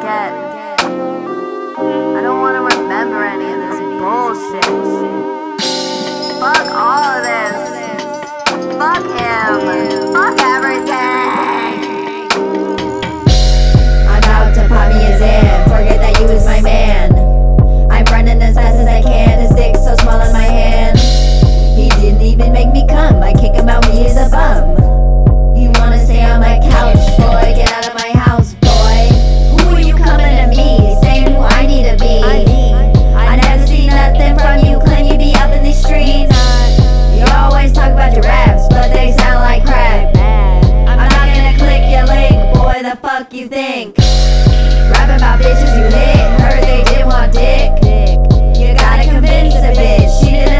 forget. I don't want to remember any of this bullshit. Fuck all of this. Fuck him. Fuck everything. I'm out to pop me a Zan. Forget that you was my man. I'm running as fast as I can. His dick so small in my hand. He didn't even make me come. I kick him out when he's a bum. You wanna stay on my couch, boy? Get out of my house, boy. Who are you coming to me, saying who I need to be? I never see nothing from you. Claim you be up in these streets. You always talk about your raps, but they sound like crap. I'm not gonna click your link, boy. The fuck you think? Rapping about bitches you hit. Heard they didn't want dick. You gotta convince a bitch she didn't